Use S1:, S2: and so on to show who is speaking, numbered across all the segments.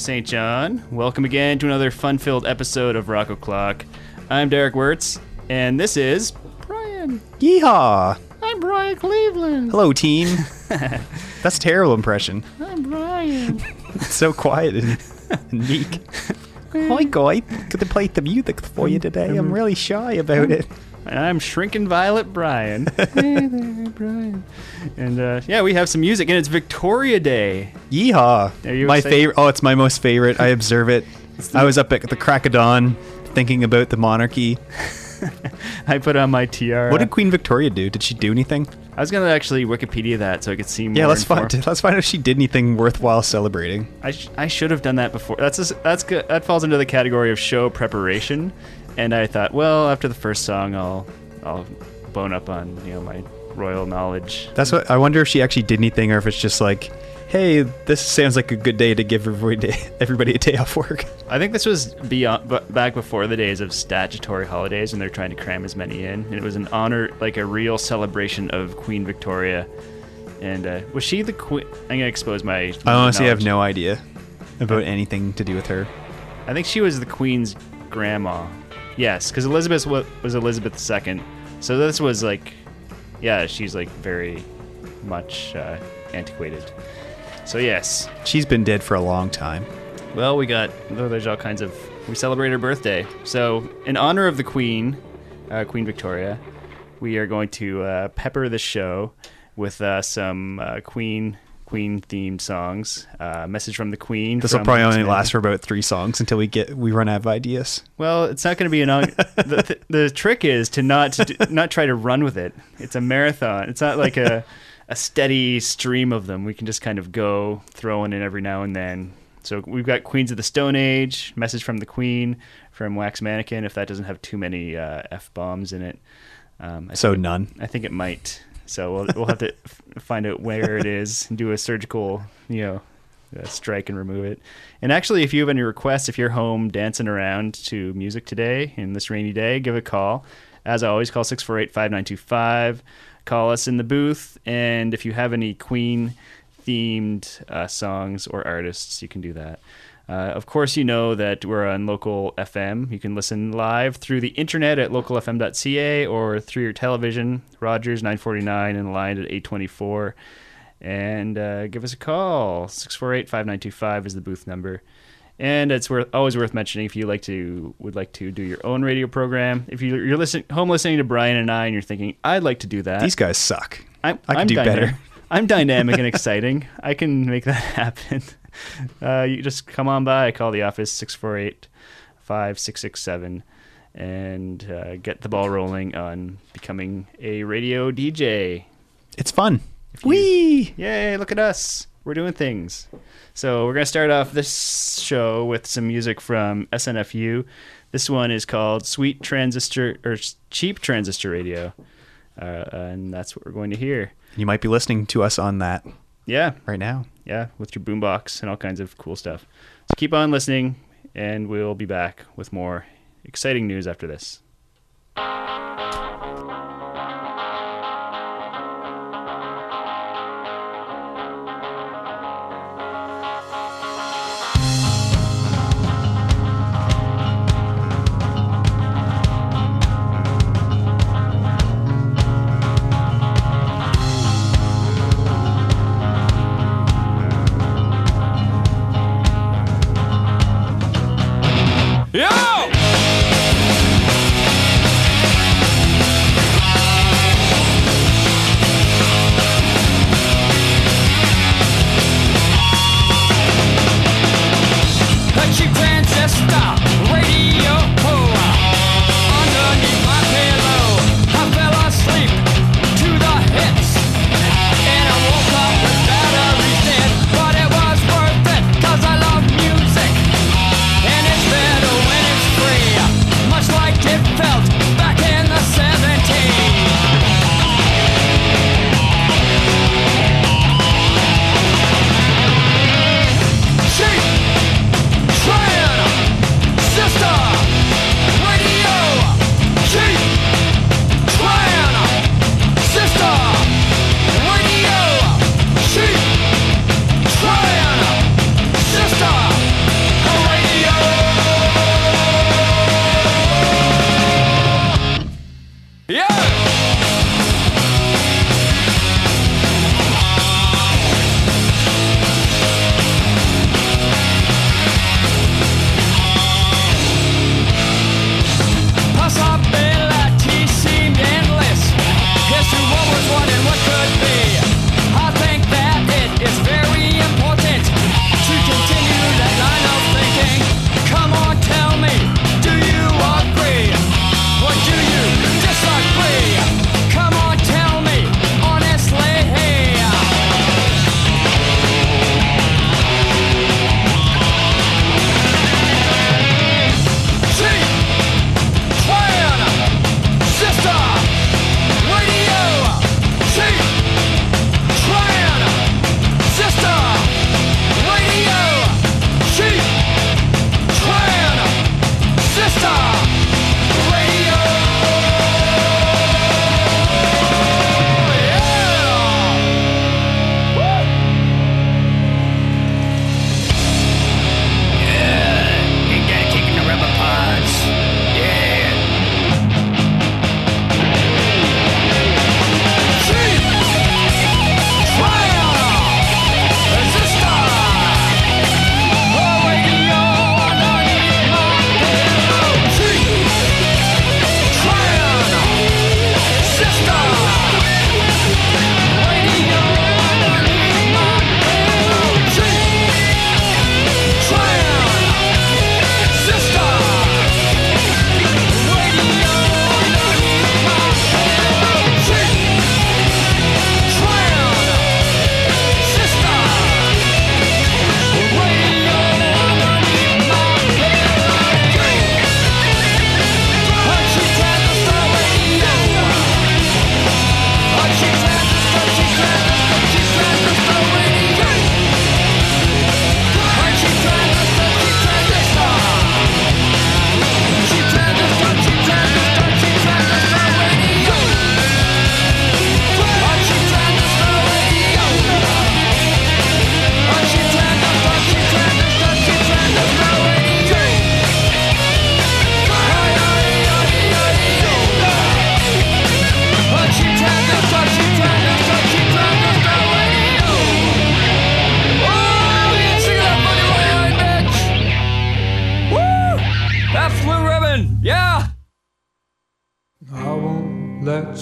S1: St. John. Welcome again to another fun-filled episode of Rock O'Clock. I'm Derek Wirtz, and this is Brian.
S2: Yeehaw!
S1: I'm Brian Cleveland.
S2: Hello, team. That's a terrible impression.
S1: I'm Brian.
S2: It's so quiet and meek. Hi, guy. Could I play the music for you today? I'm really shy about it.
S1: I'm Shrinking Violet Brian. Hey there, Brian. And yeah, we have some music, and it's Victoria Day.
S2: Yeehaw!
S1: Are you
S2: my
S1: excited?
S2: favorite. Oh, it's my most favorite. I observe it. I was up at the crack of dawn thinking about the monarchy.
S1: I put on my tiara.
S2: What did Queen Victoria do? Did she do anything?
S1: I was going to actually Wikipedia that so I could see more.
S2: Yeah, let's
S1: informed.
S2: find out if she did anything worthwhile celebrating.
S1: I should have done that before. That's good. That falls into the category of show preparation. And I thought, well, after the first song, I'll bone up on my royal knowledge.
S2: That's what I wonder if she actually did anything, or if it's just like, hey, this sounds like a good day to give everybody a day off work.
S1: I think this was back before the days of statutory holidays, when they're trying to cram as many in. And it was an honor, like a real celebration of Queen Victoria. And was she the queen? I'm gonna expose my.
S2: I honestly have
S1: knowledge.
S2: no idea about anything to do with her.
S1: I think she was the queen's grandma. Yes, because Elizabeth was Elizabeth II. So this was like, yeah, she's like very much antiquated. So yes.
S2: She's been dead for a long time.
S1: Well, there's all kinds of, we celebrate her birthday. So in honor of the Queen, Queen Victoria, we are going to pepper the show with some Queen-themed songs. Message from the Queen.
S2: This will probably only last for about 3 songs until we run out of ideas.
S1: Well, it's not going to be the trick is to not try to run with it. It's a marathon. It's not like a steady stream of them. We can just kind of go throwing in every now and then. So we've got Queens of the Stone Age, Message from the Queen, from Wax Mannequin, if that doesn't have too many F-bombs in it.
S2: None.
S1: I think it might. So we'll have to find out where it is and do a surgical, strike and remove it. And actually, if you have any requests, if you're home dancing around to music today in this rainy day, give a call. As always, call 648-5925. Call us in the booth. And if you have any Queen-themed songs or artists, you can do that. Of course, you know that we're on local FM. You can listen live through the internet at localfm.ca or through your television, Rogers 949 and Lion at 824. And give us a call. 648-5925 is the booth number. And it's always worth mentioning if you would like to do your own radio program. If you're listening to Brian and I, and you're thinking, I'd like to do that.
S2: These guys suck. I
S1: I'm
S2: can do better.
S1: I'm dynamic and exciting. I can make that happen. You just come on by, call the office, 648-5667, and get the ball rolling on becoming a radio DJ.
S2: It's fun.
S1: Whee! Yay, look at us. We're doing things. So we're going to start off this show with some music from SNFU. This one is called Cheap Transistor Radio, and that's what we're going to hear.
S2: You might be listening to us on that.
S1: Yeah.
S2: Right now.
S1: Yeah, with your boombox and all kinds of cool stuff. So keep on listening, and we'll be back with more exciting news after this.
S3: Yo!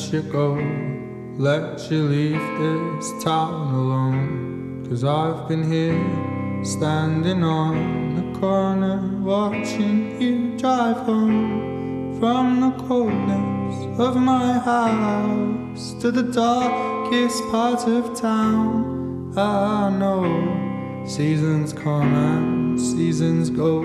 S3: let you go, let you leave this town alone. 'Cause I've been here, standing on the corner, watching you drive home from the coldness of my house to the darkest part of town. I know seasons come and seasons go.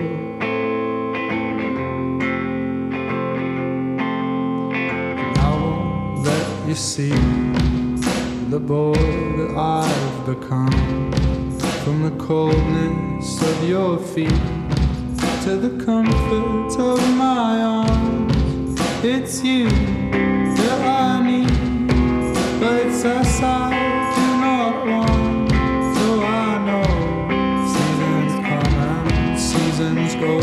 S3: You see the boy that I've become, from the coldness of your feet to the comfort of my arms. It's you that I need, but it's us I do not want. So I know seasons come and seasons go.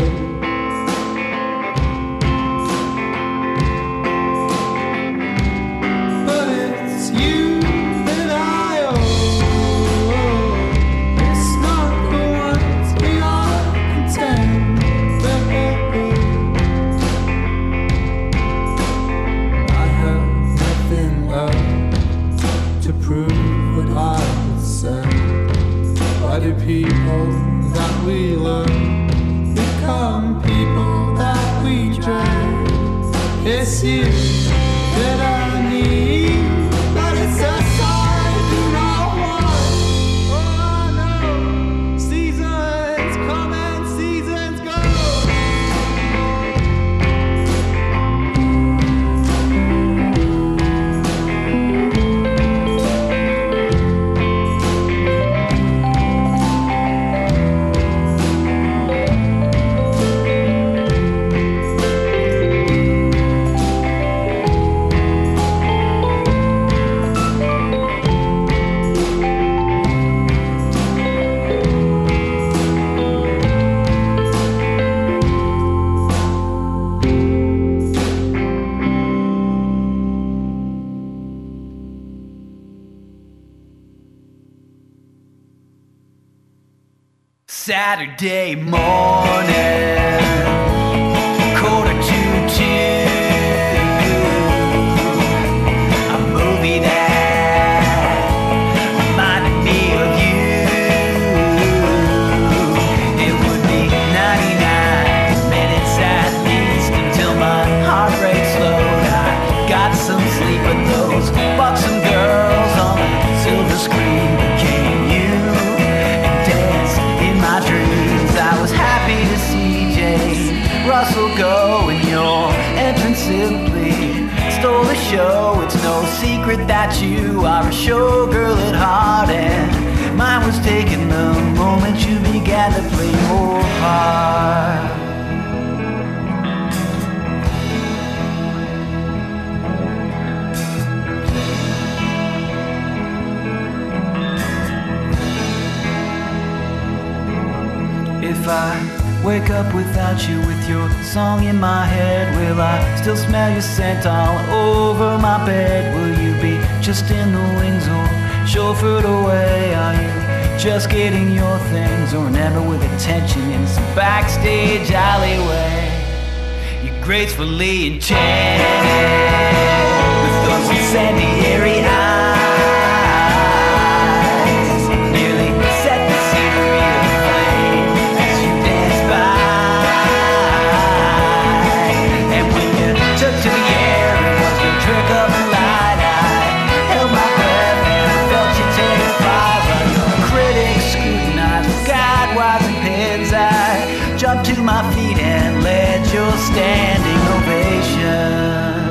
S3: People that we love become people that we dread. It's you that I need, but it's us I do not want. Oh, I know seasons come and seasons go.
S4: Saturday morning, 1:45, a movie that reminded me of you. It would be 99 minutes at least until my heart breaks slow. I got some sleep, but those buxom girls on the silver screen became you. Dreams. I was happy to see Jane Russell go, and your entrance simply stole the show. It's no secret that you are a showgirl at heart, and mine was taken the moment you began to play your part. If I wake up without you, with your song in my head, will I still smell your scent all over my bed? Will you be just in the wings or chauffeured away? Are you just getting your things, or an ember with attention in some backstage alleyway? You're gracefully enchanted with those incendiary eyes. Jumped to my feet and led your standing ovation.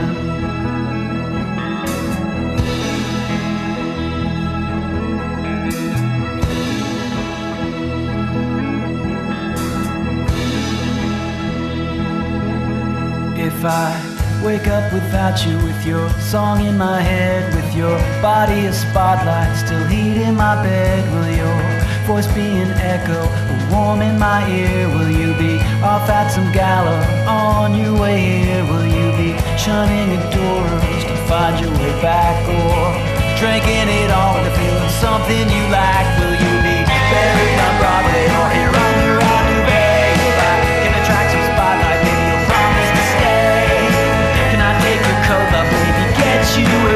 S4: If I wake up without you, with your song in my head, with your body a spotlight still heating my bed, will your voice be an echo, warm in my ear? Will you be off at some gala on your way here? Will you be shunning adorers to find your way back, or drinking it all to feel something you lack? Will you be buried on Broadway or here on the Rodney? If I can attract some spotlight, maybe you'll promise to stay. Can I take your coat, love, baby, get you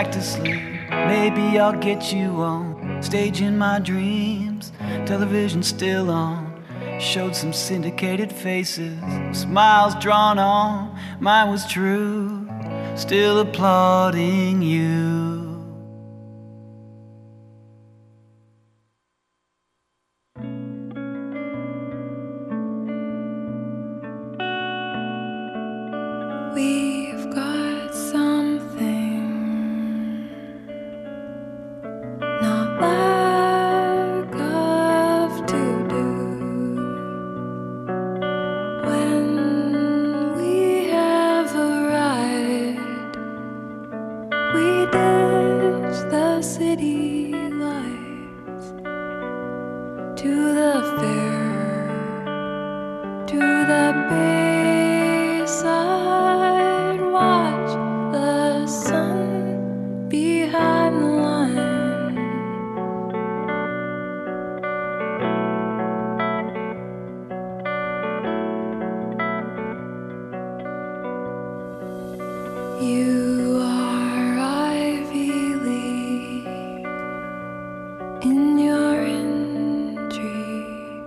S4: back to sleep. Maybe I'll get you on stage in my dreams. Television still on, showed some syndicated faces, smiles drawn on. Mine was true, still applauding you.
S5: We've got something not lack of to do. When we have arrived, we ditch the city lights to the fair, to the bayside. Watch the sun behind the line. You are Ivy League in your intrigue.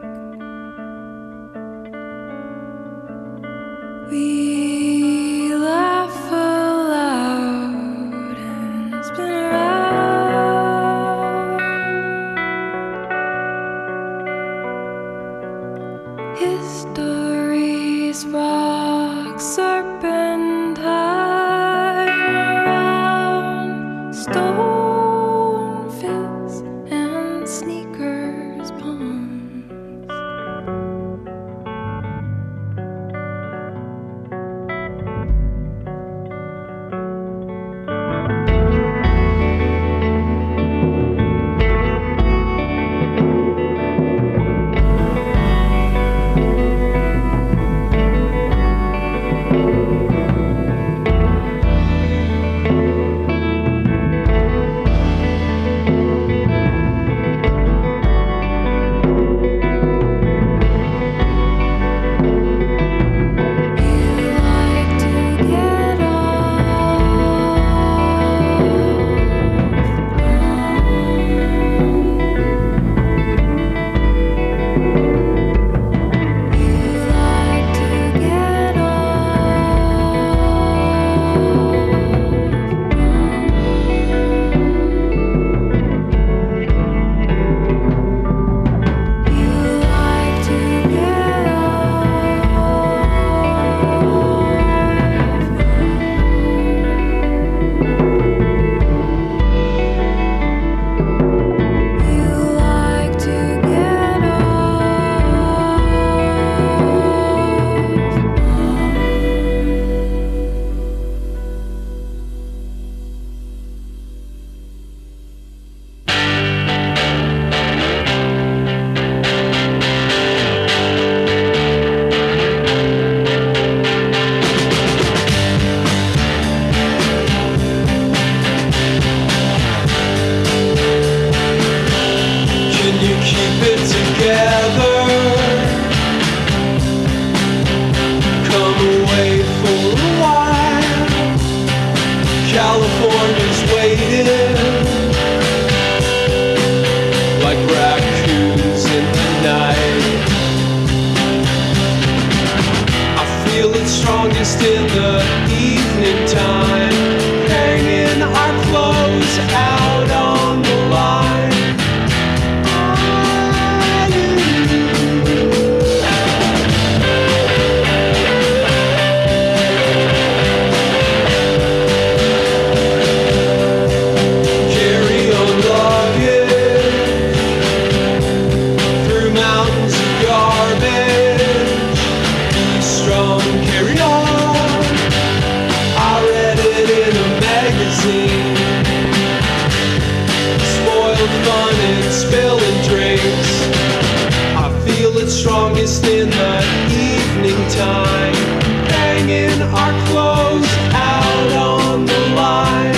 S5: We laugh aloud and spin around. History's rock serpentine around stone fists and sneakers palms.
S3: California's waiting like raccoons in the night. I feel it strongest in the evening time, hanging our clothes out on the line. Strongest in the evening time, hanging our clothes out on the line.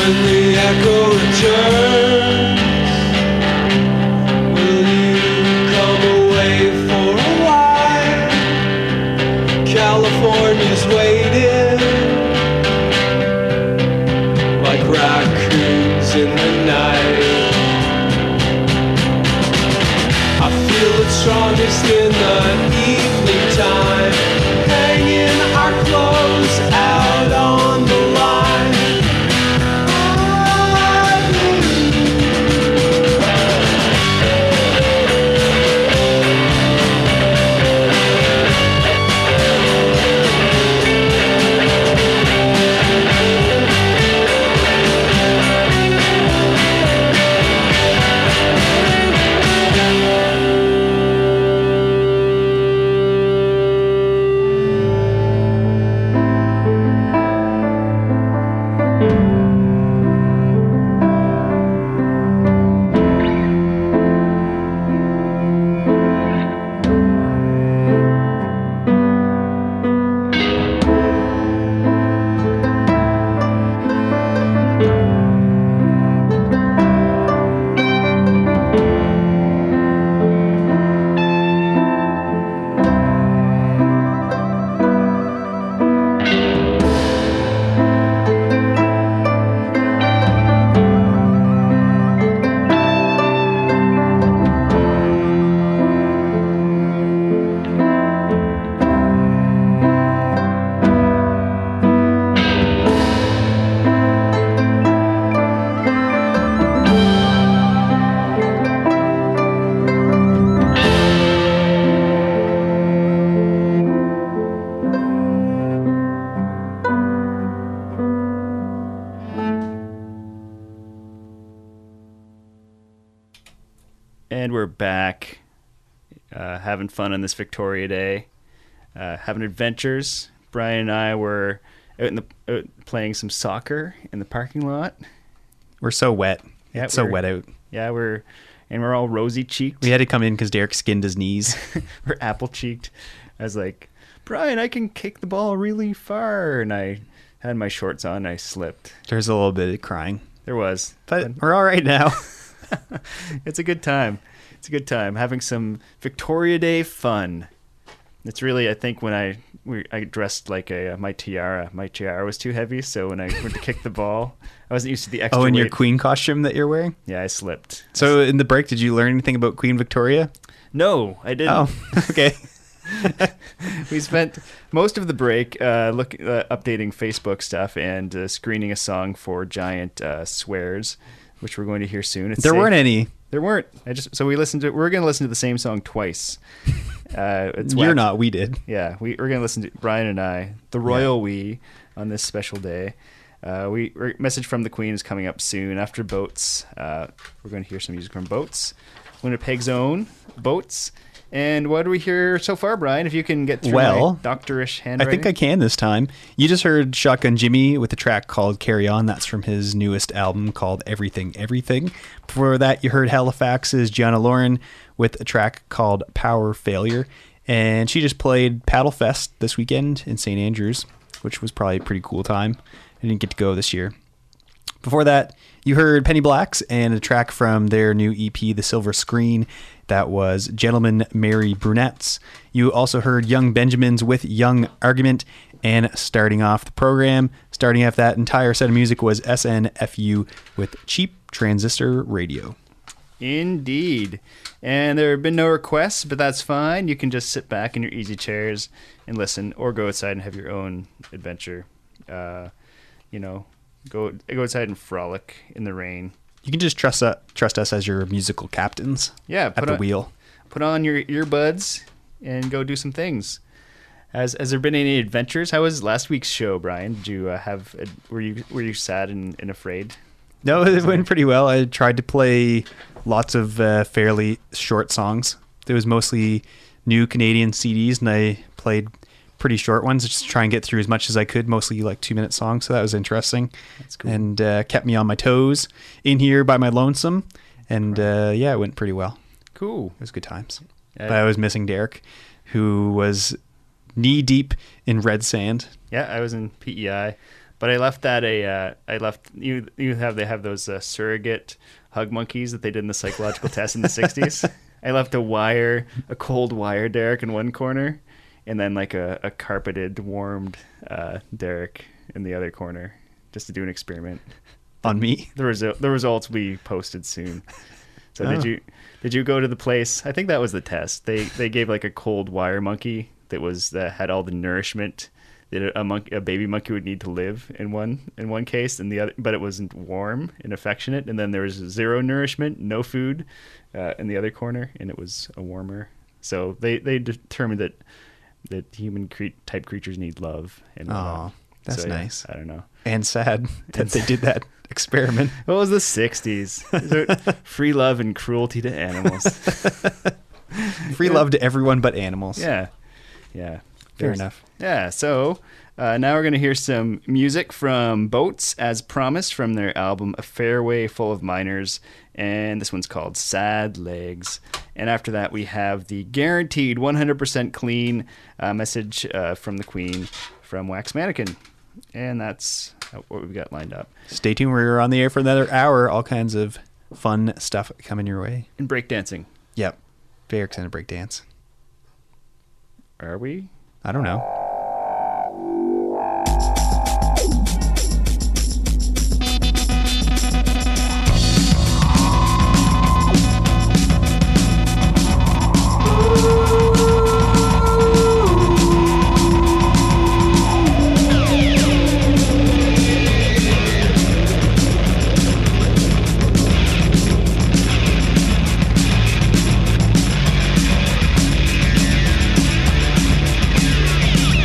S3: when the echo returns, will you come away for a while? California's waiting like raccoons in the night. I feel it strongest in the evening time, hanging our clothes out on the line.
S1: And we're back, having fun on this Victoria Day, having adventures. Brian and I were out playing some soccer in the parking lot.
S2: We're so wet.
S1: Yeah,
S2: It's so wet out.
S1: Yeah, we're all rosy cheeked.
S2: We had to come in because Derek skinned his knees.
S1: We're apple cheeked. I was like, Brian, I can kick the ball really far, and I had my shorts on. And I slipped.
S2: There's a little bit of crying.
S1: There was,
S2: But we're all right now.
S1: It's a good time. It's a good time having some Victoria Day fun. It's really, I think, when I dressed like my tiara. My tiara was too heavy, so when I went to kick the ball, I wasn't used to the extra
S2: Oh, in your
S1: weight.
S2: queen costume that you're wearing?
S1: Yeah, I slipped.
S2: So in the break, did you learn anything about Queen Victoria?
S1: No, I didn't.
S2: Oh, okay.
S1: We spent most of the break updating Facebook stuff and screening a song for Giant Swears, which we're going to hear soon. It's
S2: There
S1: safe.
S2: weren't any.
S1: There weren't. We're going to listen to the same song twice. It's
S2: You're
S1: wax-
S2: not. We did.
S1: Yeah, we're going to listen to Brian and I, the royal we, on this special day. Message from the Queen is coming up soon after Boats. We're going to hear some music from Boats, Winnipeg's own Boats. And what do we hear so far, Brian? If you can get through
S2: Well,
S1: my doctorish
S2: I
S1: handwriting.
S2: think I can this time. You just heard Shotgun Jimmy with a track called Carry On. That's from his newest album called Everything, Everything. Before that, you heard Halifax's Gianna Lauren with a track called Power Failure. And she just played Paddle Fest this weekend in St. Andrews, which was probably a pretty cool time. I didn't get to go this year. Before that, you heard Penny Blacks and a track from their new EP, The Silver Screen. That was Gentlemen Marry Brunettes. You also heard Young Benjamins with Young Argument. And starting off the program, starting off that entire set of music was SNFU with Cheap Transistor Radio.
S1: Indeed. And there have been no requests, but that's fine. You can just sit back in your easy chairs and listen, or go outside and have your own adventure. Go outside and frolic in the rain.
S2: You can just trust us as your musical captains.
S1: Yeah,
S2: at the wheel.
S1: Put on your earbuds and go do some things. Has there been any adventures? How was last week's show, Brian? Did you were you sad and afraid?
S2: No, it went pretty well. I tried to play lots of fairly short songs. There was mostly new Canadian CDs, and I played pretty short ones just to try and get through as much as I could, mostly like 2-minute songs. So that was interesting. That's cool. And kept me on my toes in here by my lonesome. And it went pretty well.
S1: Cool.
S2: It was good times. But I was missing Derek, who was knee deep in red sand.
S1: Yeah, I was in PEI. But I left that I left they have those surrogate hug monkeys that they did in the psychological test in the 60s. I left a cold wire Derek in one corner, and then like a carpeted, warmed Derek in the other corner, just to do an experiment.
S2: On me?
S1: The results will be posted soon. So did you go to the place? I think that was the test. They gave like a cold wire monkey that had all the nourishment that a baby monkey would need to live in one case, and the other, but it wasn't warm and affectionate. And then there was zero nourishment, no food, in the other corner, and it was a warmer. So they determined that human type creatures need love. And
S2: that's
S1: so, yeah,
S2: nice.
S1: I don't know.
S2: And sad that they did that experiment.
S1: What was the 60s? Free love and cruelty to animals.
S2: Free love to everyone but animals.
S1: Yeah.
S2: Fair enough.
S1: Yeah, so now we're going to hear some music from Boats, as promised, from their album A Fairway Full of Miners, and this one's called Sad Legs. And after that, we have the guaranteed 100% clean message from the Queen from Wax Mannequin. And that's what we've got lined up.
S2: Stay tuned. We're on the air for another hour. All kinds of fun stuff coming your way.
S1: And breakdancing.
S2: Yep. Very excited to breakdance.
S1: Are we?
S2: I don't know.
S6: Thank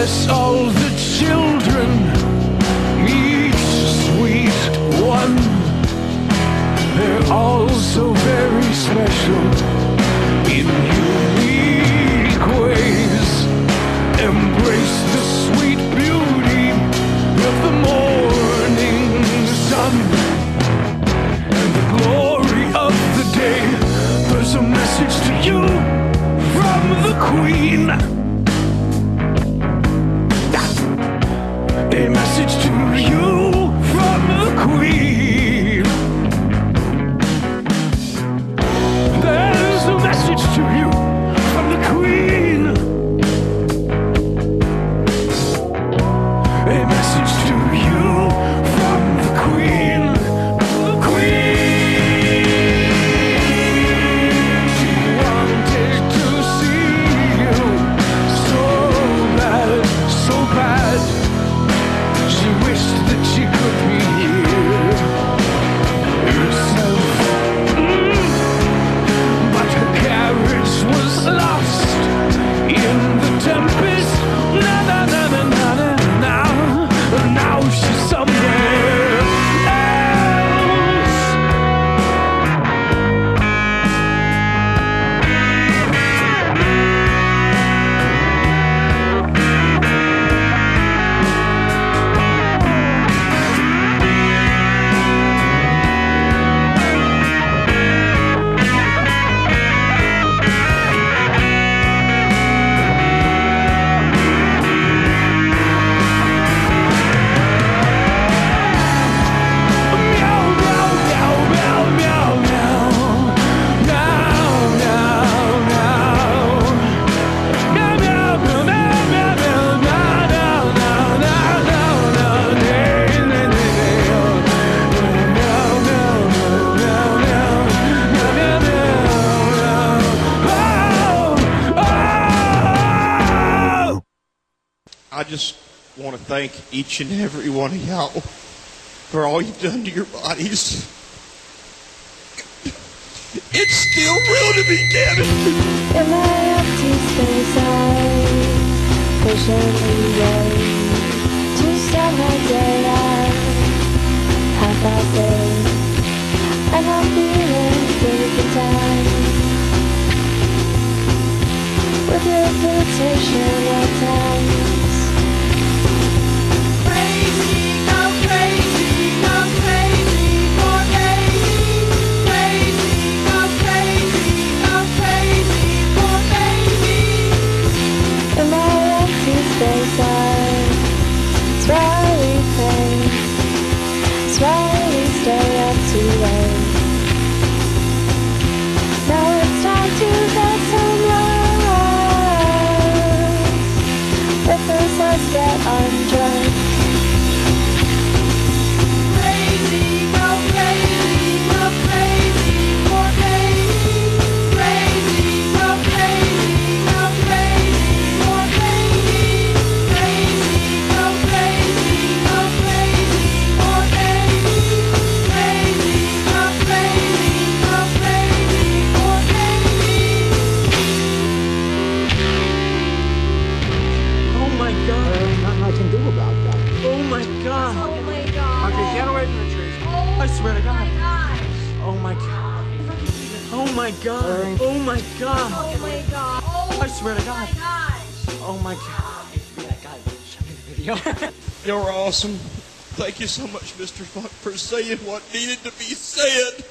S6: bless all the children, each sweet one. They're all so very special in unique ways. Embrace the sweet beauty of the morning sun and the glory of the day. There's a message to you from the Queen. A message to you from the Queen. There's a message to you from the Queen. A message to you from the Queen. The Queen. She wanted to see you so bad, so bad. She wished that she could be here herself. But her carriage was lost in the tempest. Now she's somewhere else.
S7: I just want to thank each and every one of y'all for all you've done to your bodies. It's still real to be dead.
S5: In my empty space, I patiently wait to start my day at 8:30, and I'm feeling pretty good time with your invitation at times.
S8: Crazy, go crazy, go crazy for baby. Crazy, go crazy, go crazy for baby.
S5: In my empty space, I slowly paint, slowly stay up too late. Now it's time to get some rest. But first let's get undressed.
S8: Crazy, go crazy, go crazy for baby. Crazy, go crazy, go crazy for baby. Crazy, go crazy, go crazy for baby. Crazy, go crazy, go crazy for baby.
S9: Oh my God! Nothing I can do about that. Oh my God!
S8: Oh my God.
S9: Okay, get away from the trees. I swear to God. Oh my God! Oh my God! Oh my God!
S8: Oh my God. Oh
S9: I swear to God.
S8: my gosh.
S9: Oh my God! That guy, show me the video.
S7: You're awesome. Thank you so much, Mr. Funk, for saying what needed to be said.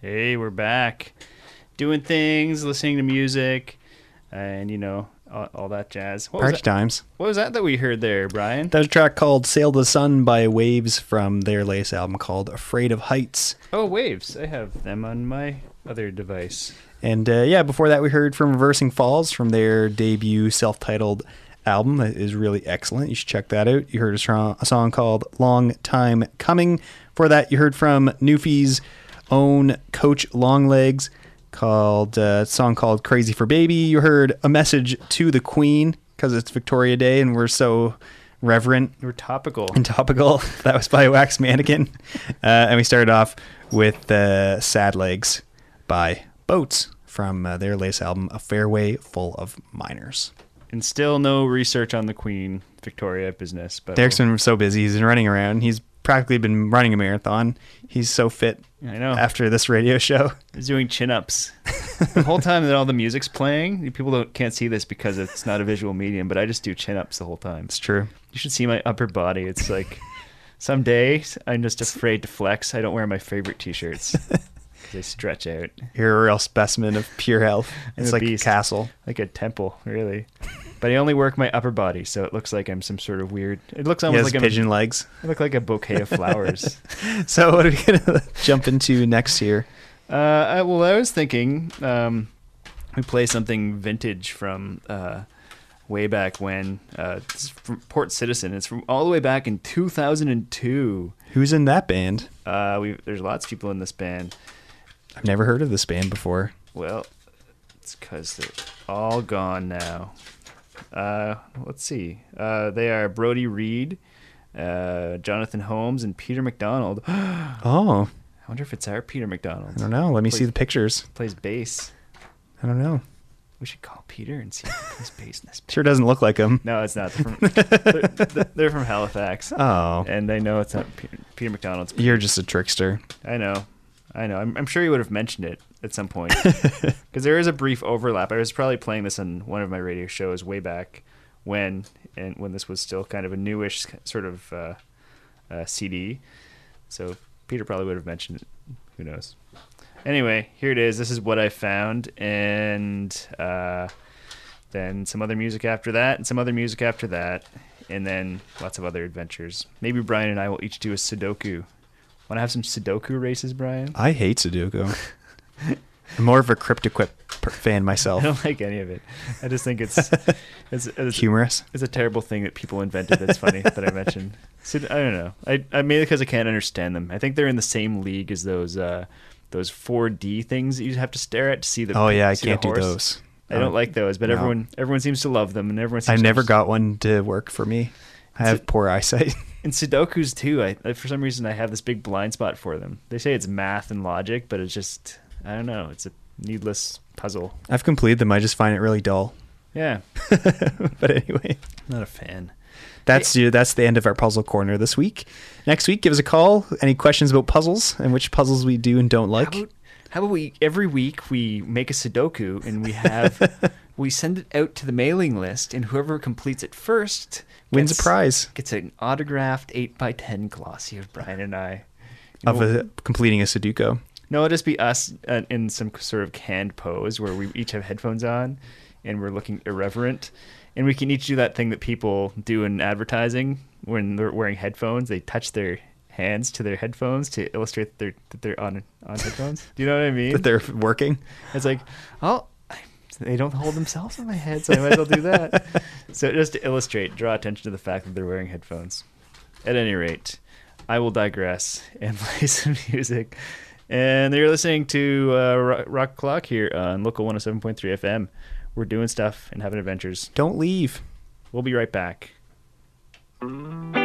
S1: Hey, we're back. Doing things, listening to music, and, you know, all that jazz.
S2: Party times.
S1: What was that we heard there, Brian?
S2: That was a track called Sail to the Sun by Waves from their latest album called Afraid of Heights.
S1: Oh, Waves. I have them on my other device.
S2: And before that we heard from Reversing Falls from their debut self-titled album. That is really excellent. You should check that out. You heard a song called Long Time Coming. Before that you heard from Newfie's own Coach Longlegs called a song called Crazy for Baby. You heard A Message to the Queen because it's Victoria Day and we're so reverent.
S1: We're topical.
S2: And topical. That was by Wax Mannequin. And we started off with Sad Legs by Boats from their latest album, A Fairway Full of Miners.
S1: And still no research on the Queen Victoria business. But
S2: Derek's been so busy. He's been running around. He's practically been running a marathon. He's so fit.
S1: I know.
S2: After this radio show.
S1: He's doing chin-ups. The whole time that all the music's playing, people can't see this because it's not a visual medium, but I just do chin-ups the whole time.
S2: It's true.
S1: You should see my upper body. It's like some days I'm just afraid to flex. I don't wear my favorite T-shirts. They stretch out.
S2: You're a real specimen of pure health. It's like a castle.
S1: Like a temple, really. But I only work my upper body, so it looks like I'm some sort of weird... It looks almost like
S2: pigeon legs.
S1: I look like a bouquet of flowers.
S2: So what are we going to jump into next here?
S1: I was thinking we play something vintage from way back when. It's from Port Citizen. It's from all the way back in 2002.
S2: Who's in that band?
S1: There's lots of people in this band.
S2: I've never heard of this band before.
S1: Well, it's because they're all gone now. Let's see. They are Brody Reed, Jonathan Holmes, and Peter McDonald.
S2: Oh.
S1: I wonder if it's our Peter McDonald.
S2: I don't know. Let me see the pictures.
S1: Plays bass.
S2: I don't know.
S1: We should call Peter and see if he plays bass in this band.
S2: Sure doesn't look like him.
S1: No, it's not. They're from Halifax.
S2: Oh.
S1: And I know it's not Peter McDonald's.
S2: You're just a trickster.
S1: I know. I'm sure he would have mentioned it at some point. Because there is a brief overlap. I was probably playing this on one of my radio shows way back when this was still kind of a newish sort of CD. So Peter probably would have mentioned it. Who knows? Anyway, here it is. This is what I found. And then some other music after that, and some other music after that, and then lots of other adventures. Maybe Brian and I will each do a Sudoku. Want to have some Sudoku races, Brian?
S2: I hate Sudoku. I'm more of a Cryptoquip fan myself.
S1: I don't like any of it. I just think it's
S2: humorous.
S1: It's a terrible thing that people invented that's funny that I mentioned. So, I don't know. I mainly because I can't understand them. I think they're in the same league as those 4D things that you have to stare at to see the.
S2: Oh yeah, I
S1: see
S2: can't
S1: the
S2: do
S1: horse.
S2: those.
S1: I don't like those, but
S2: no.
S1: everyone seems to love them, and everyone. Seems
S2: I've
S1: to
S2: never got one to work for me. I have poor eyesight.
S1: And Sudokus too. I for some reason I have this big blind spot for them. They say it's math and logic, but it's just I don't know. It's a needless puzzle.
S2: I've completed them. I just find it really dull.
S1: Yeah.
S2: But anyway,
S1: I'm not a fan.
S2: That's the end of our puzzle corner this week. Next week, give us a call. Any questions about puzzles and which puzzles we do and don't like?
S1: How about we every week we make a Sudoku and we send it out to the mailing list, and whoever completes it first
S2: wins a prize.
S1: Gets an autographed 8x10 glossy of Brian and I.
S2: Completing a Sudoku.
S1: No, it'll just be us in some sort of canned pose where we each have headphones on and we're looking irreverent. And we can each do that thing that people do in advertising when they're wearing headphones. They touch their hands to their headphones to illustrate that they're on headphones. Do you know what I mean?
S2: That they're working?
S1: It's like, oh, they don't hold themselves on my head, so I might as well do that. So just to illustrate, draw attention to the fact that they're wearing headphones. At any rate, I will digress and play some music. And you're listening to Rock Clock here on Local 107.3 FM. We're doing stuff and having adventures.
S2: Don't leave.
S1: We'll be right back.
S8: Mm-hmm.